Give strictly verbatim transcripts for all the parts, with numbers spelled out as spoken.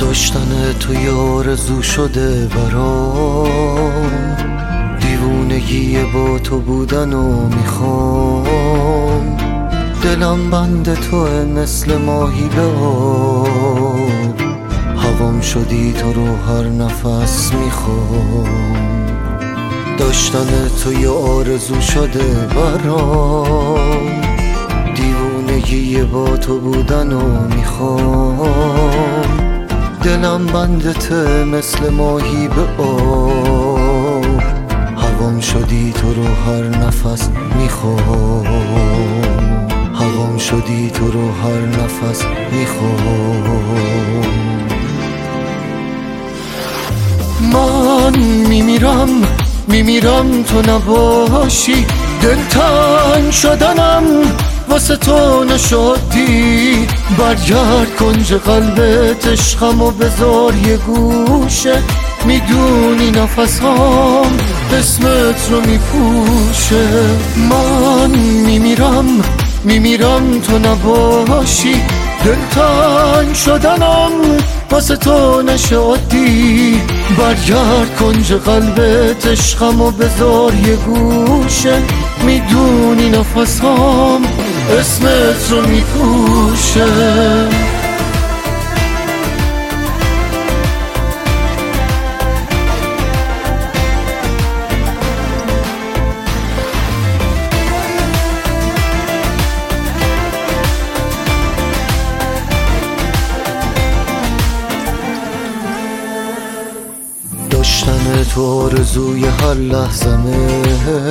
داشتن تو یه آرزو شده برام، دیوونگی با تو بودن و میخوام. دلم بند توه مثل ماهی به آب، هوام شدی تو رو هر نفس میخوام. داشتن تو یه آرزو شده برام، دیوونگی با تو بودن و میخوام. دلم بندته مثل ماهی به آب، هوام شدی تو رو هر نفس میخوام. هوام شدی تو رو هر نفس میخوام. من میمیرم میمیرم تو نباشی، دلتنگ شدنم واسه تو نشدی. برگرد کنج قلبت عشقم و بذار یه گوشه، میدونی نفسام اسمت رو میپوشه. من میمیرم میمیرم تو نباشی، دلتنگ شدنم واسه تو نشدی. برگرد کنج قلبت عشقم و بذار یه گوشه، میدونی نفسام اسمت رو میپوشه. داشتن تو آرزوی هر لحظمه،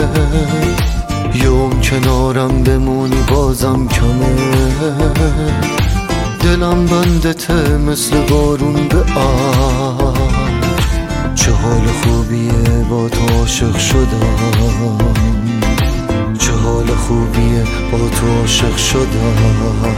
یوم کنارم بمونی بازم کمه. دلم بندته مثل بارون به آب، چه حال خوبیه با تو عاشق شدم. چه حال خوبیه با تو عاشق شدم.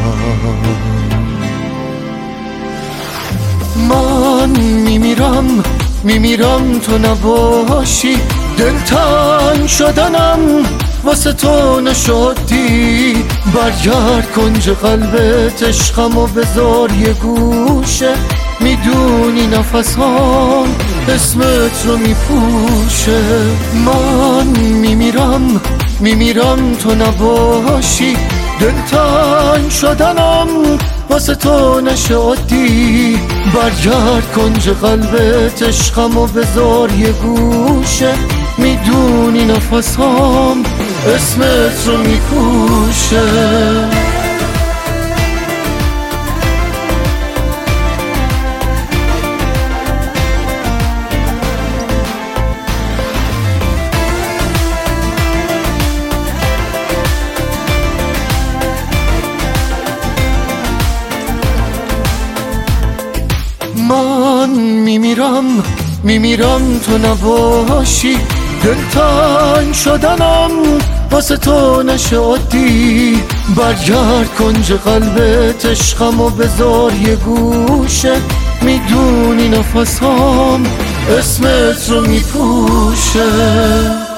من میمیرم میمیرم تو نباشی، دلتنگ شدنم واسه تو نشدی. برگرد کنج قلبت عشقم و بذار یه گوشه، میدونی نفسام اسمت رو میپوشه. من میمیرم میمیرم تو نباشی، دلتنگ شدنم واسه تو نشدی. برگرد کنج قلبت عشقم و بذار یه گوشه، میدونی نفسام اسمت رو میپوشه. من میمیرم میمیرم تو نباشی، دلتنگ شدنم واسه تو نشدی. برگرد کنج قلبت عشقم و بذار یه گوشه، میدونی نفسام اسمت رو میپوشه.